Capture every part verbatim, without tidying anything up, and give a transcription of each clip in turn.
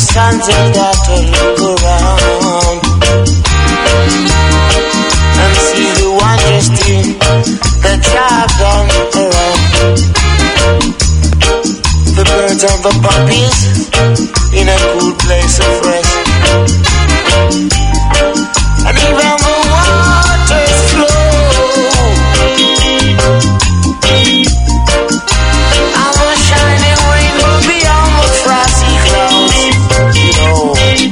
sons and daughters look around and see the wondrous thing that I've done around. The birds and the puppies in a cool place of rest, and even the waters flow. And the shining rainbow beyond the frosty clouds, you know.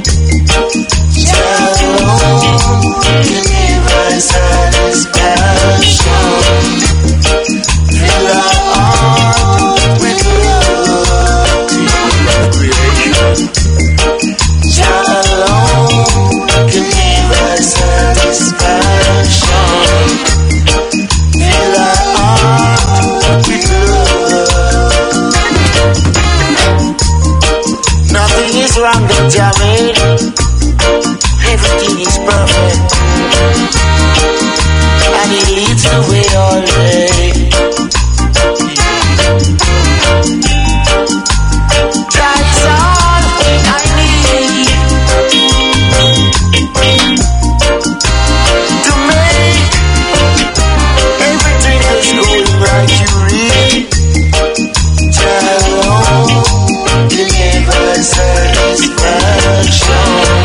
Just alone can give us satisfaction. Fill our heart with love, creation. Just alone can give us satisfaction. Fill our heart with love. Nothing is wrong that Jah made. Everything is perfect, and He leads the way all day. Jah is all I need to make everything that's going right. You read, Jah alone can give us satisfaction.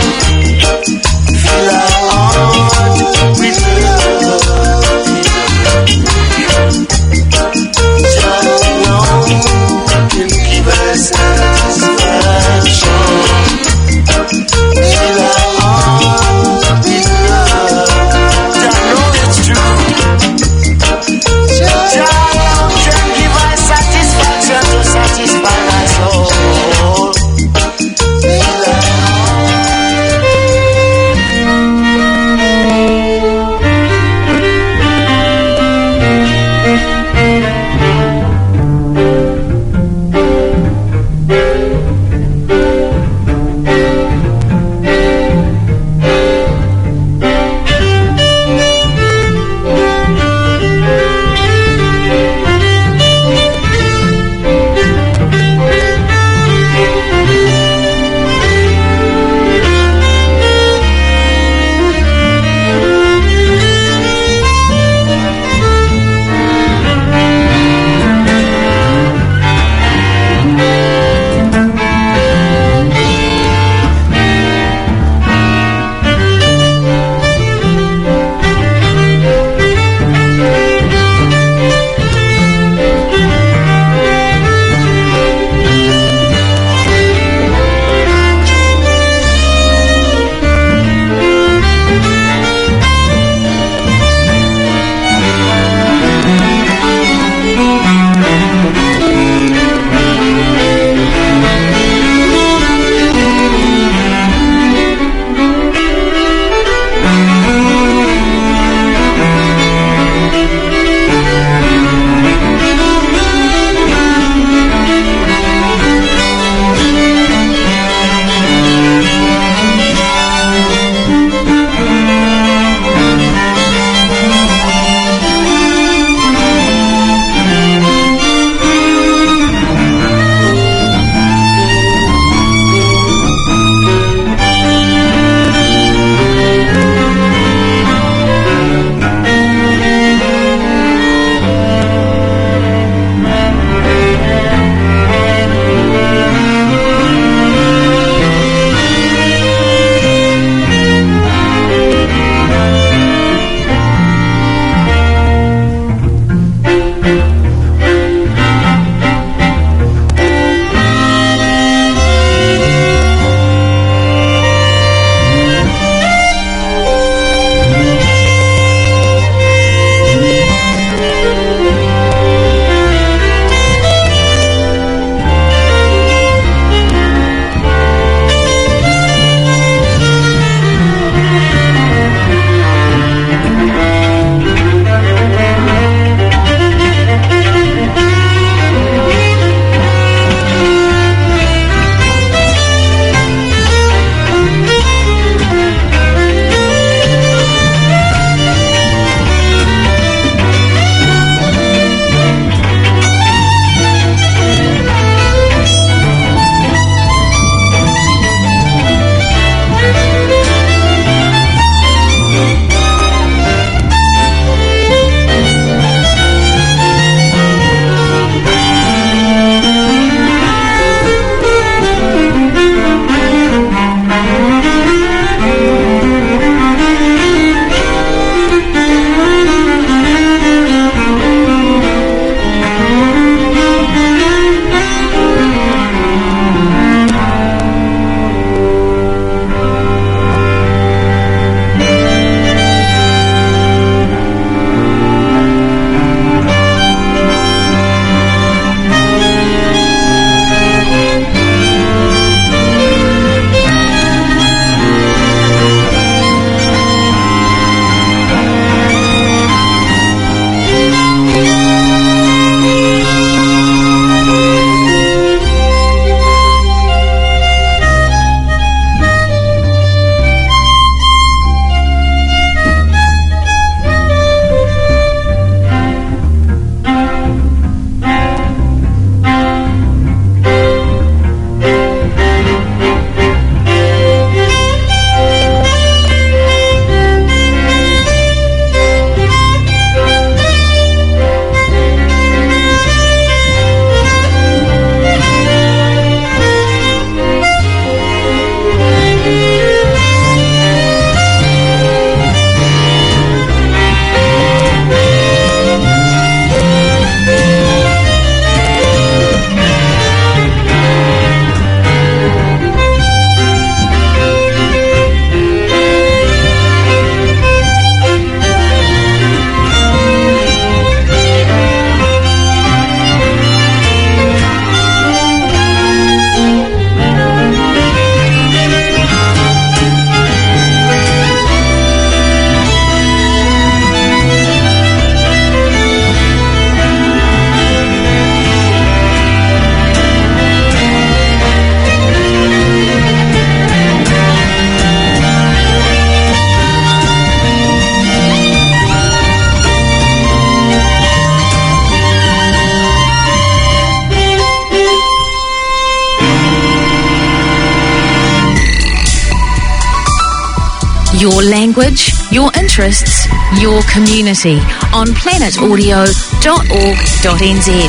Your language, your interests, your community on planet audio dot org dot n z.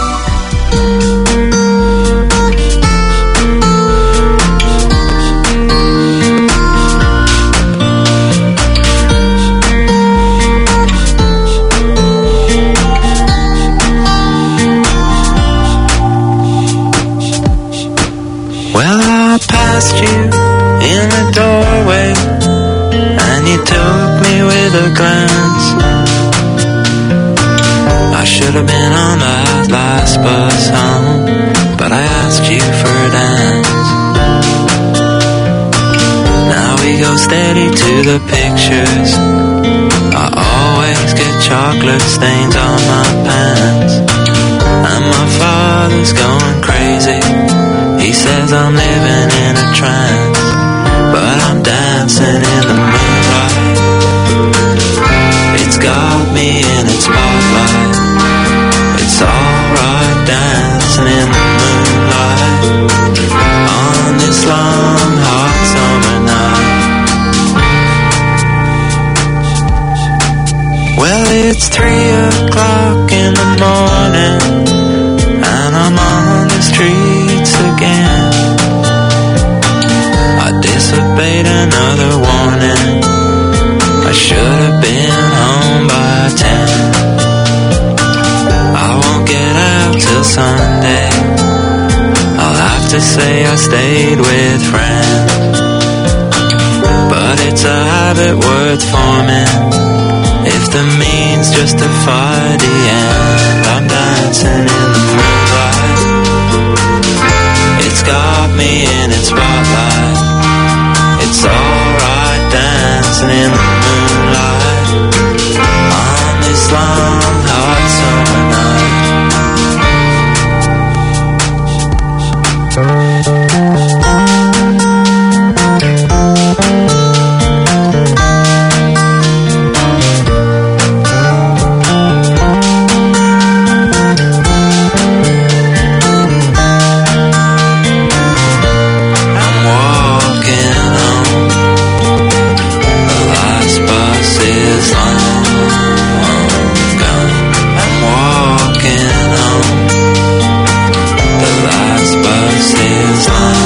Well, I passed you in the doorway, and you took me with a glance. I should have been on that last bus home, but I asked you for a dance. Now we go steady to the pictures. I always get chocolate stains on my pants, and my father's going crazy. He says I'm living in a trance, but I'm dancing in the moonlight. It's got me in its spotlight. It's alright dancing in the moonlight on this long hot summer night. Well, it's three o'clock in the morning, and I'm on the streets again. I disobeyed another warning. I should have been home by ten. I won't get out till Sunday. I'll have to say I stayed with friends, but it's a habit worth forming if the means justify the end. I'm dancing in the moonlight. It's got me in its spotlight. It's alright dancing in the moonlight on this long hot summer night. Long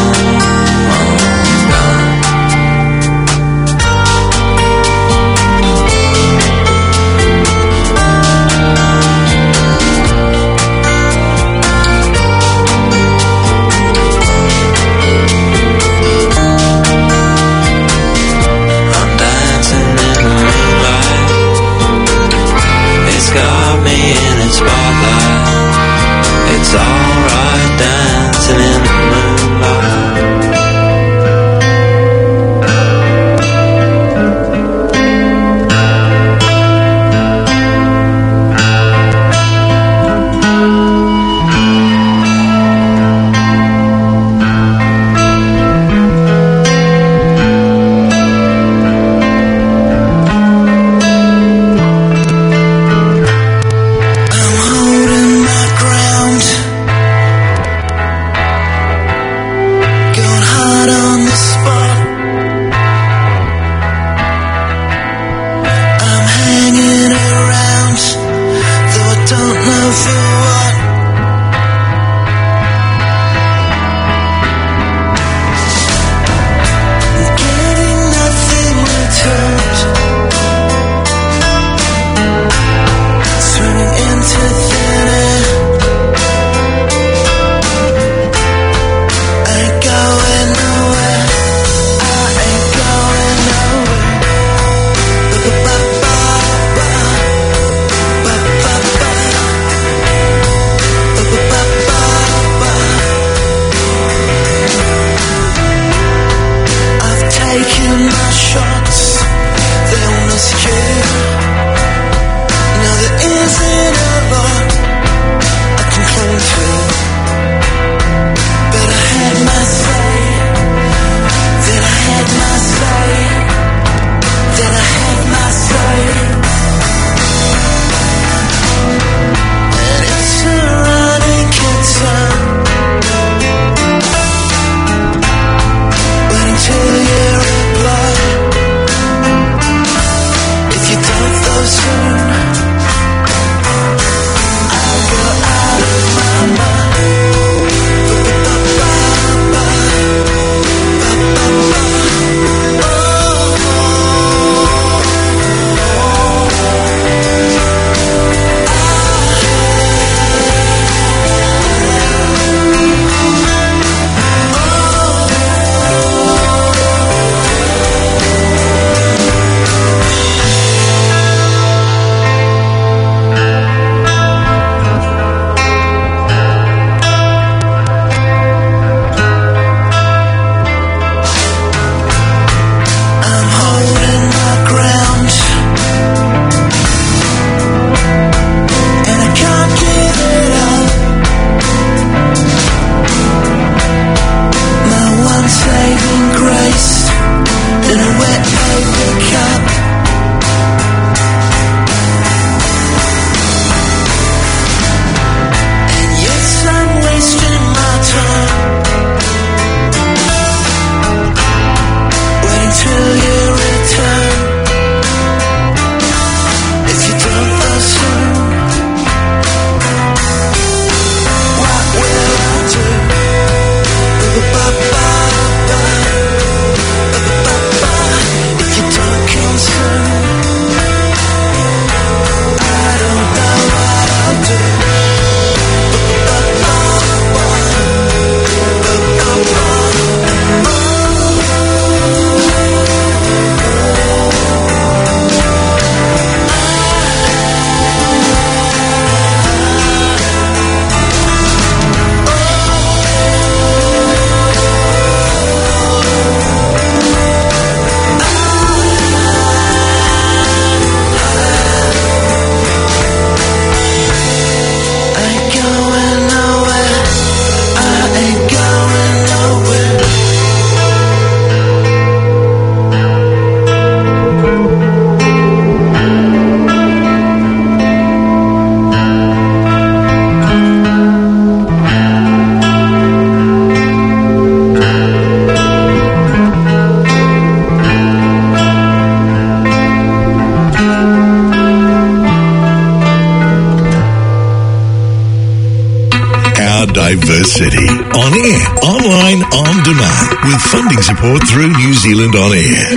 City. On air, online, on demand. With funding support through New Zealand On Air.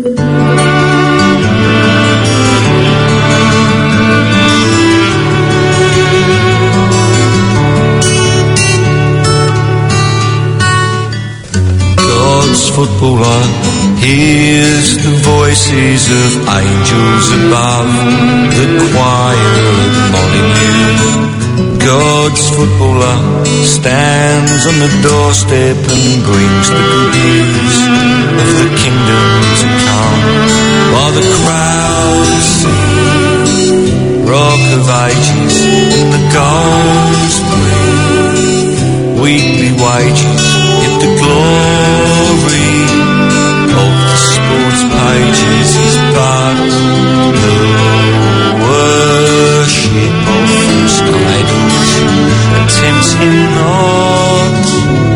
God's footballer hears the voices of angels above, the choir at Molyneux. God's footballer stands on the doorstep and brings the good news of the kingdom to come, while the crowd sings Rock of Ages and the goals bring weekly wages, yet the glory of the sports pages is but the worship of false idols that tempts him not.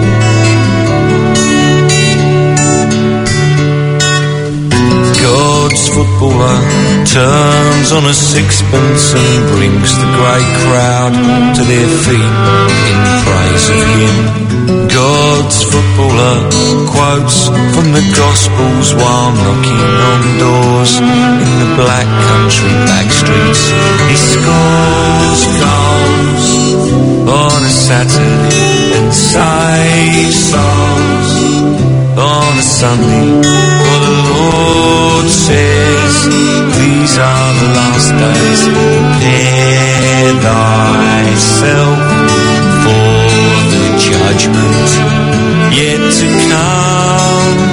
God's footballer turns on a sixpence and brings the great crowd to their feet in praise of him. God's footballer quotes from the Gospels while knocking on doors in the black country back streets. He scores goals on a Saturday and saves souls on a Sunday, for the Lord says these are the last days. Prepare thyself for the judgment yet to come.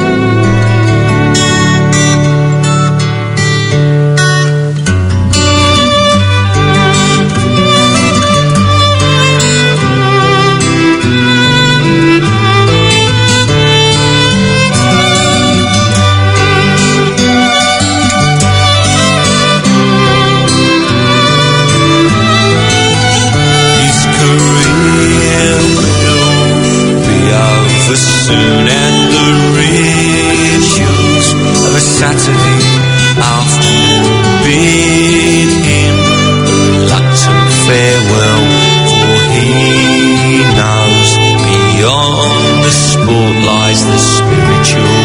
Soon and the rituals of a Saturday afternoon bid him a reluctant farewell, for he knows beyond the sport lies the spiritual.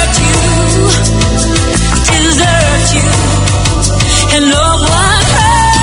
And no one hurt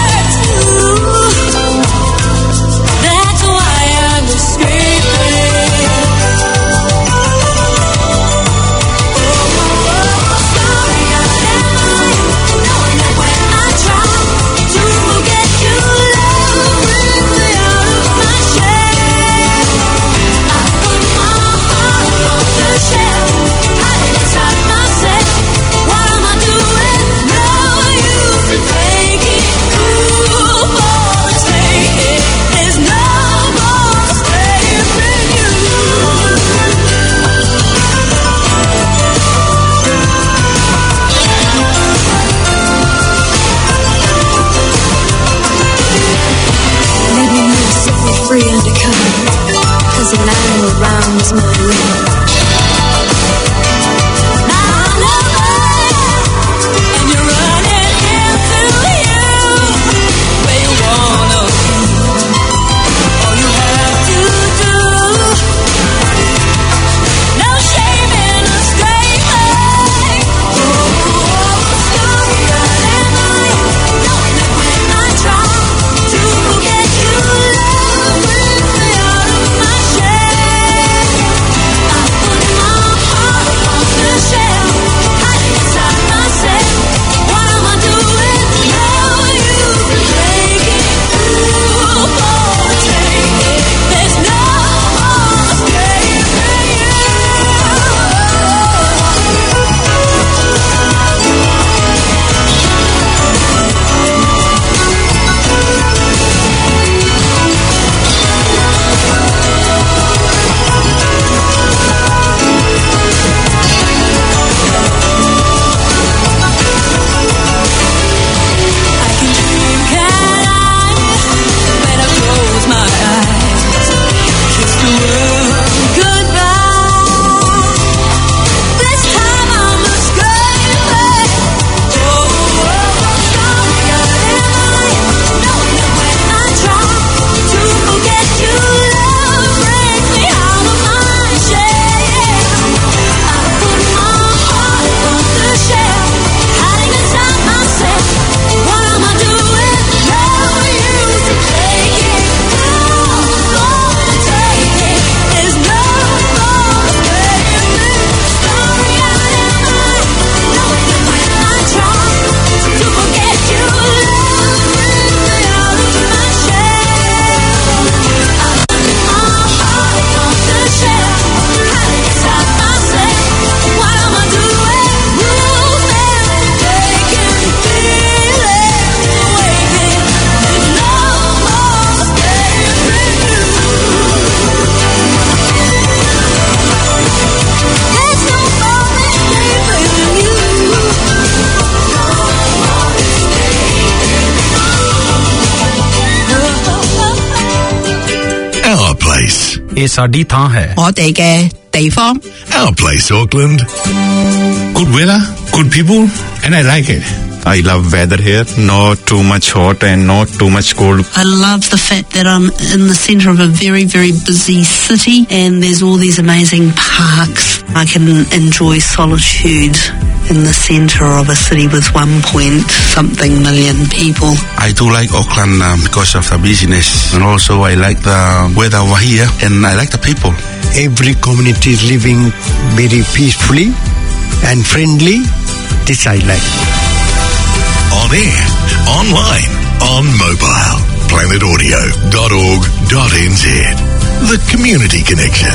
ਇਹ ਸਾਡੀ ਥਾਂ ਹੈ 我哋嘅地方 Our place, Auckland. Good weather, good people, and I like it. I love weather here, not too much hot and not too much cold. I love the fact that I'm in the centre of a very, very busy city and there's all these amazing parks. I can enjoy solitude in the centre of a city with one point something million people. I do like Auckland um, because of the business, and also I like the weather over here and I like the people. Every community is living very peacefully and friendly. This I like. On air, online, on mobile. planet audio dot org dot n z. The Community Connection.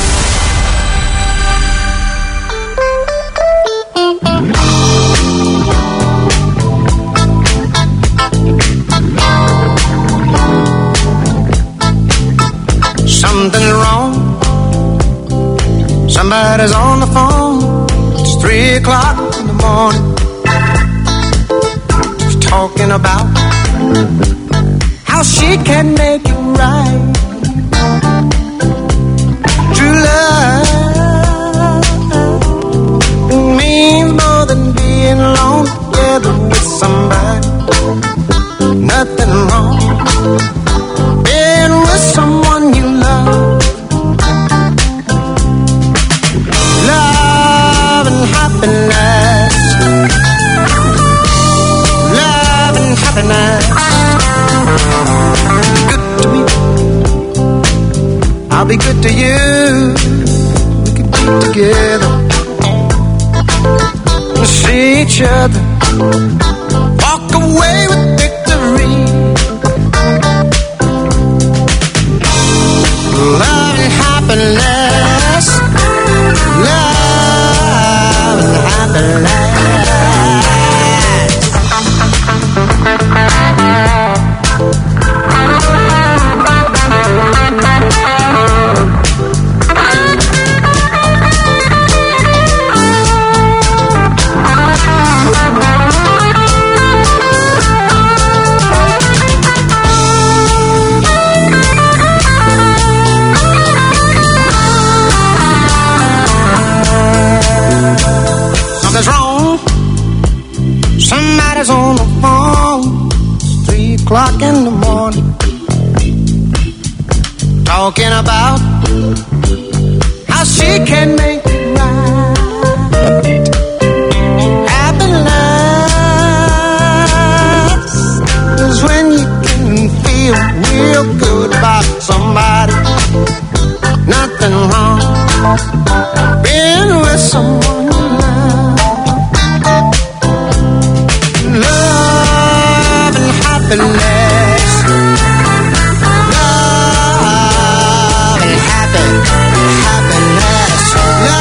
Something's wrong. Somebody's on the phone. It's three o'clock in the morning. She's talking about how she can make it right. True love means more than being alone together with somebody. Nothing wrong being with someone you love. Love and happiness. Love and happiness. Good to me. I'll be good to you. We can be together and see each other walk away with victory. Love and happiness. Love and happiness. Something's wrong. Somebody's on the phone. It's three o'clock in the morning. Talking about how she can make it right. Happiness is when you can feel real good about somebody. Nothing wrong being with someone you love. Love and happiness. Love and happy, happiness. Love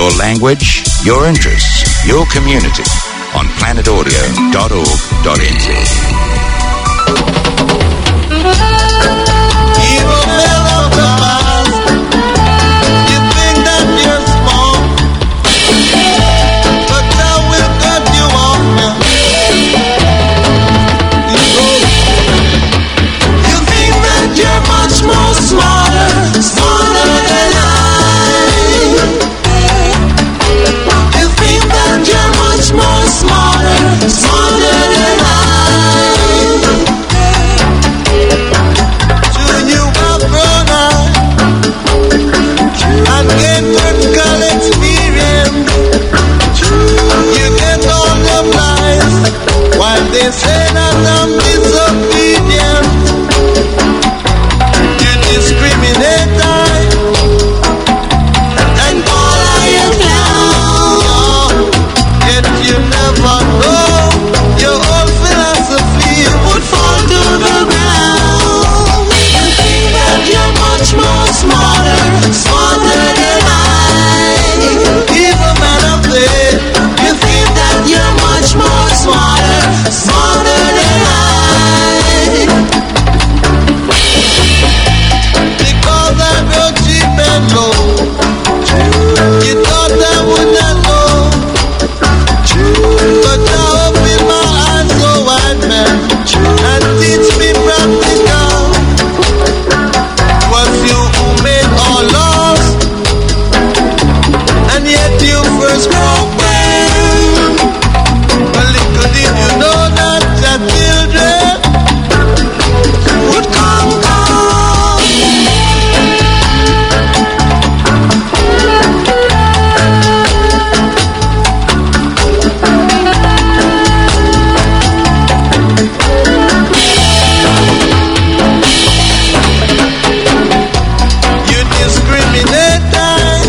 Your language, your interests, your community on planet audio dot org dot n z. They say that I'm disobedient. You discriminate I, and all I am now. Yet you never know your old philosophy would fall to the ground. You think that you're much more smarter, smarter than I. Even man of faith, you think that you're much more smarter, smarter than I. Because I wrote cheap and low, you thought I would not know. But now open my eyes so wide, man, and teach me practical. Was you who made all laws, and yet you first broke them. Well, little did you know that the children would come, come. You discriminate I,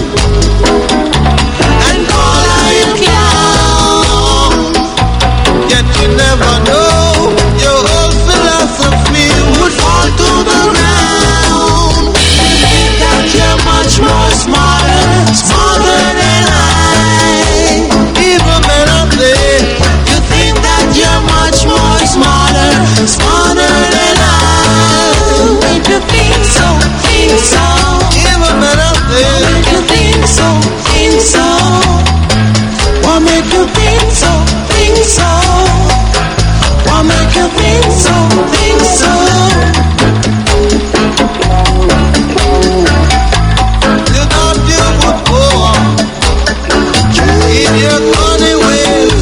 and all I am. Yet you never know your whole philosophy would fall to the ground. You think that you're much more smarter, smarter than I. Even men of faith, you think that you're much more smarter, smarter than I. Make you think so, think so. Even men of faith, make you think so, think so. What make you think so, think so? What make you think so, think so? You thought you would go on in your funny ways,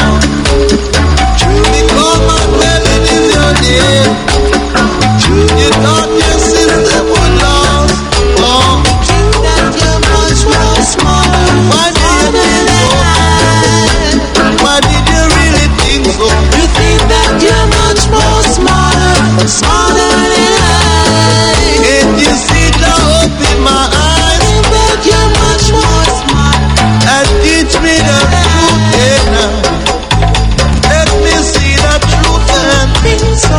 because my dwelling is your name. You thought your system would last long. That you're much more smarter. Why did you think so? Why did you really think so? You think that you're much more smarter, smarter than I. Can't you see the hope in my eyes? Think that you're much more smarter, and teach me the truth, yeah, now. Let me see the truth and think so.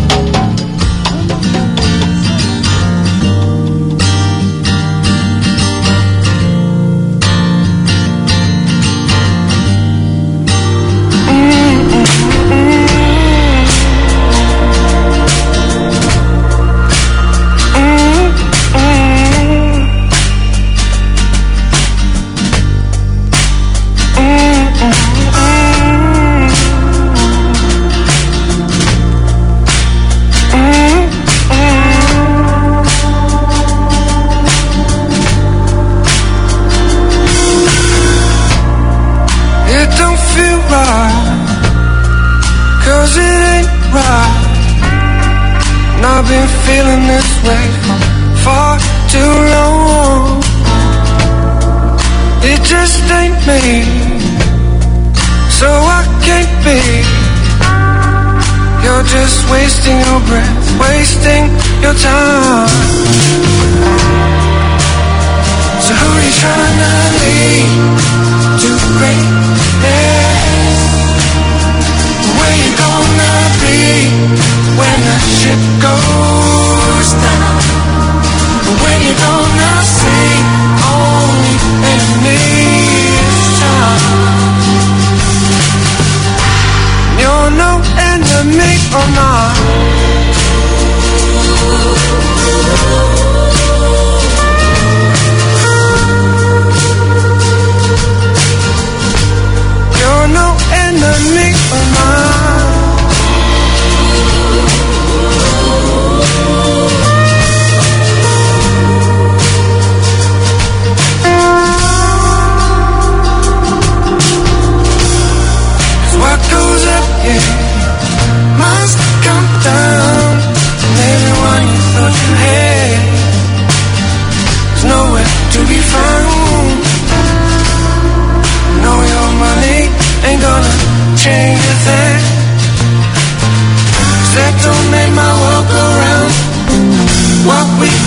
It don't feel right, 'cause it ain't right. And I've been feeling this way for far too long. It just ain't me, so I can't be. You're just wasting your breath, wasting your time. So who are you trying to lead to greatness? Where you gonna be when the ship goes down? When you gonna see only enemy?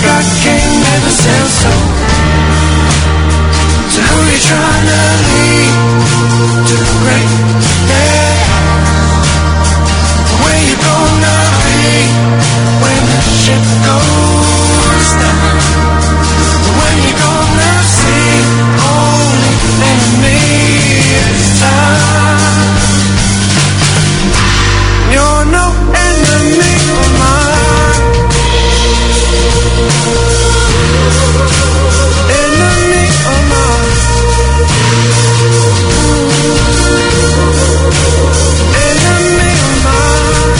got king never sounds so. So who you trying to lead to the great day? Where you gonna be when the ship goes down? When you gonna see only enemy this time? You're no enemy of mine. Enemy of mine. Enemy of mine.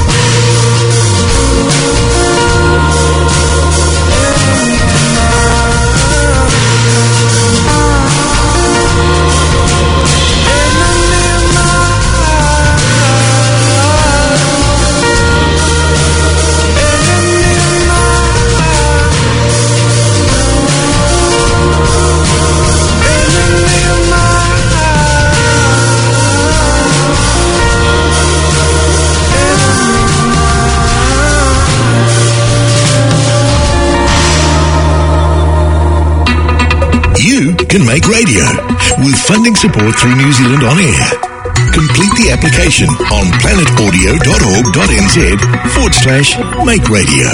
You can make radio with funding support through New Zealand On Air. Complete the application on planetaudio.org.nz forward slash make radio.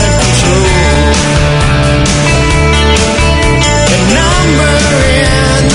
Number in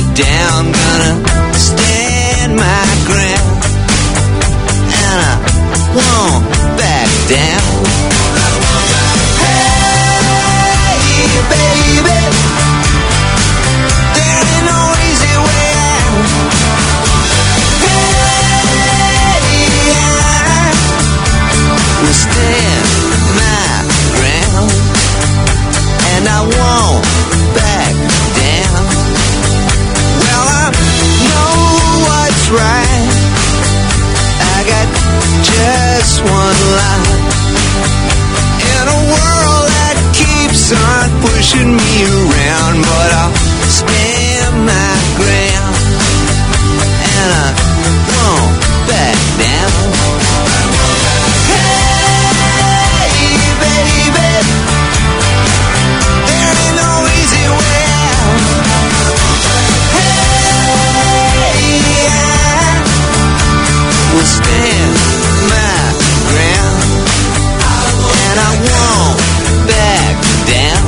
down, gonna stand my ground, and I won't back down. Hey, baby, there ain't no easy way out. Hey, I will stand my ground, and I won't back down. Well, I know what's right. I got just one life in a world that keeps on pushing me around, but I'll stand my ground, and I won't back down. Hey, baby, there ain't no easy way out. Hey, I will stand my ground, and I won't back down.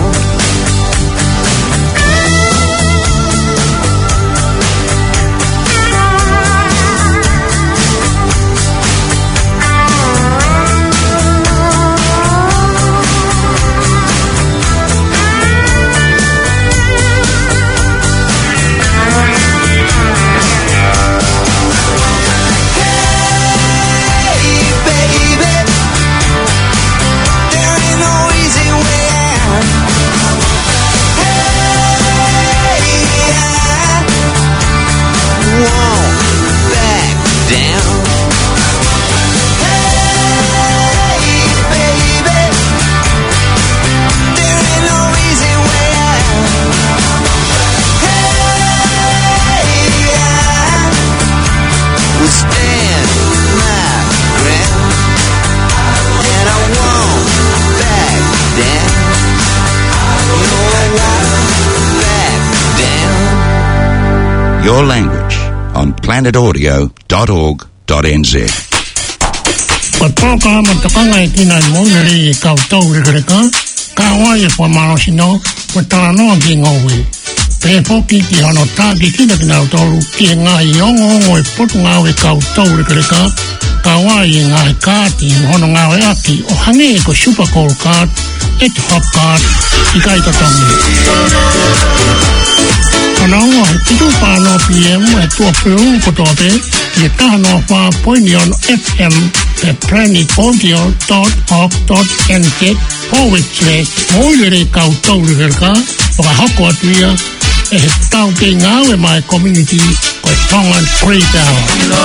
Your language on planet audio dot org dot n z. Patoka matakanga itina moneri kautau regreka kawaii po marosino patano gingowi pe foki ki hono tagi kina kina toru ki nga yongo ngoi potunga we kautau regreka kawaii nga kati hono nga we aki o hange ko super cold card et hop card ikai totangi Anongo, titu pano P M e tua peru kotote ye tahano pa poinion F M e planet audio dot org dot n z forward slash moilere kautau regerka waka hoko atuia e he tau ke ngawe mai community koe tongan Freetown.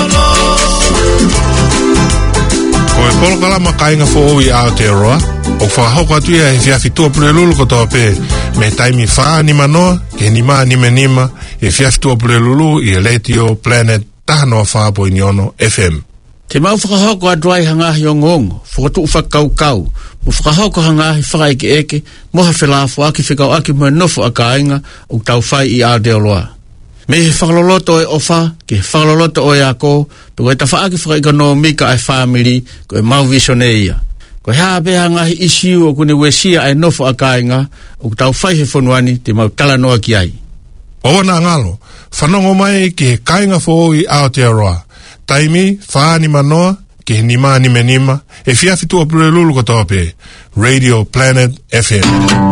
Koe polokalama kainga fo owi Aotearoa o whakahoko atuia e whiawhitua pule lulu kotoa pe me taimi wha ni manoa ke ni maa ni menima e whiawhitua pule lulu i e Letio Planet tahanoa wha po iniono F M. Te mau whakahoko aduai hangahi o ngongo, whakatu whakaukau, mo whakahoko hangahi whakaike eke, moha whelafo aki whikau aki mo nofo a kainga o tau whai i Aotearoa. Me he whakaloloto e ofa, ke whakaloloto o e ako, pe koe ta whaaki whakaika no mika ai family, koe mau visione ia. Koe haa beha ngahi isiu o kune wesia ai nofo a kainga, o tau whai he whonuani te mau talanoa ki ai. Owana ngalo, whanongo mai ke kainga fo i Aotearoa. Taimi, whaani manoa, ke ni maa ni menima, e whiawhitua pule lulu kotoa pe, Radio Planet F M.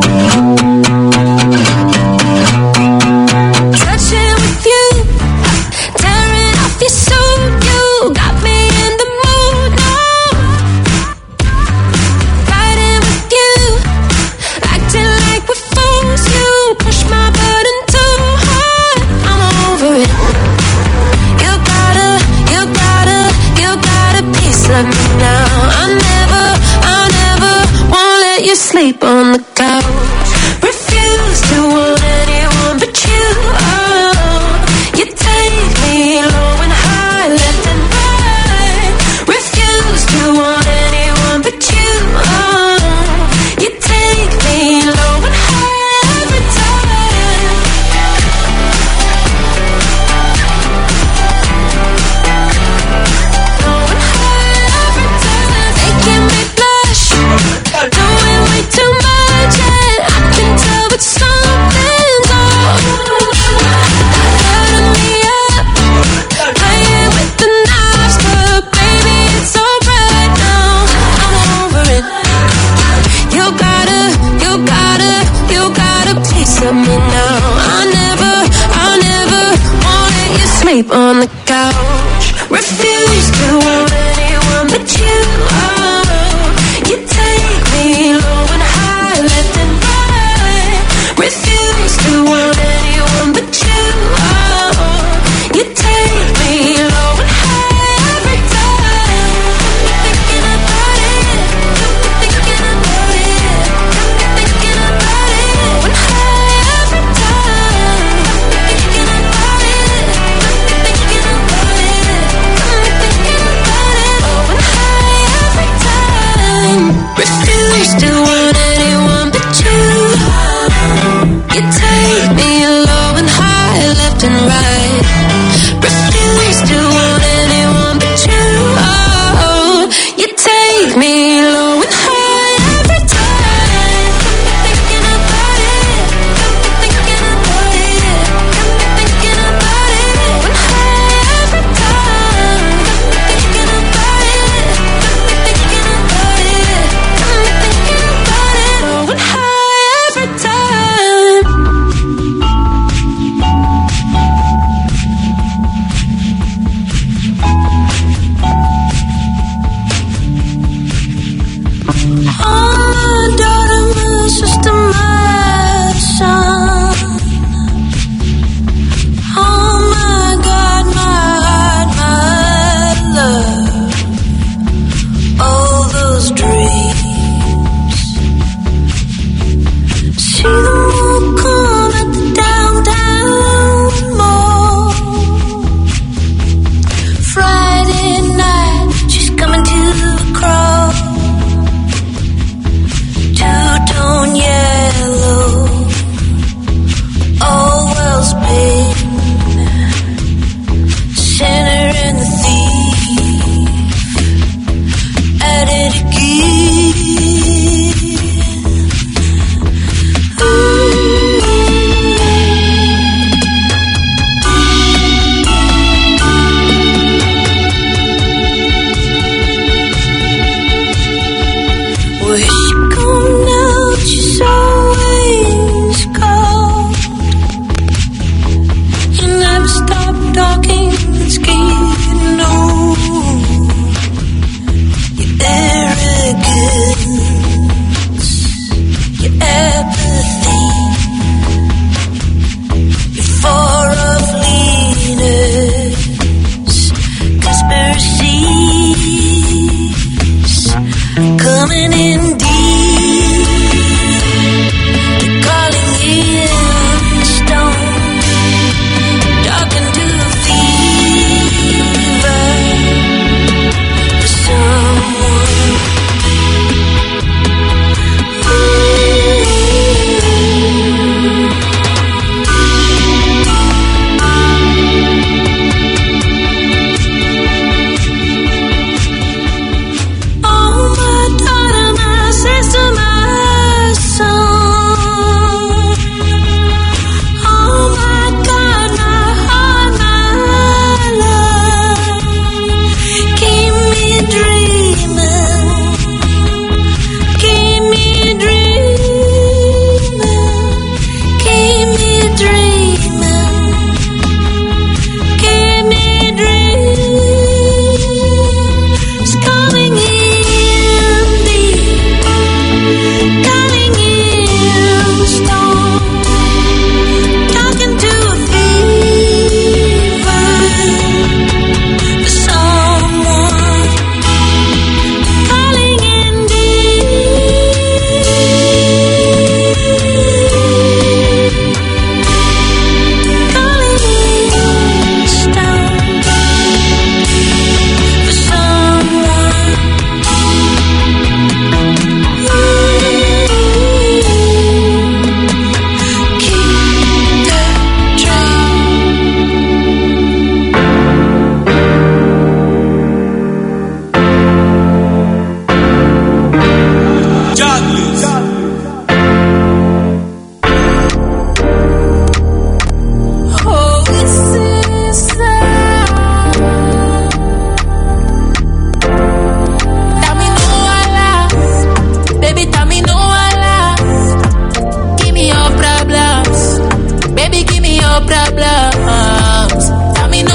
Let me know. I never, I never won't let you sleep on the couch. Refuse to want anyone but you. Oh, you take me low and high, left and right. Refuse to want anyone but you. Oh, you take me low and high every time. Low and high. Making me blush, doing way too much. sleep on the couch. Refuse to want anyone but you. Oh, you take me low and high, left and right. Refuse to want anyone but you. Oh, you take me low and high every time. Thinking about it, thinking about it, thinking about it. When high every time. Thinking about it, thinking about it, thinking about it. Oh, when high every time. Refuse to want anyone but you. You take me low and high, left and right. Refuse to want anyone but you. Oh, you take me low and high every time. Thinking about it, thinking about it, thinking about it. When high every time. Thinking about it, thinking about it, thinking about it. Oh, when high every time. Oh, my daughter, my sister, my son. Oh, my God, my heart, my love. All those dreams. See them all come at the downtown mall. Friday night, she's coming to the crowd. Two-tone yellow, all wells paid. Sinner and the thief, at it again. Where's she gone now? She's always gone. You never stop talking.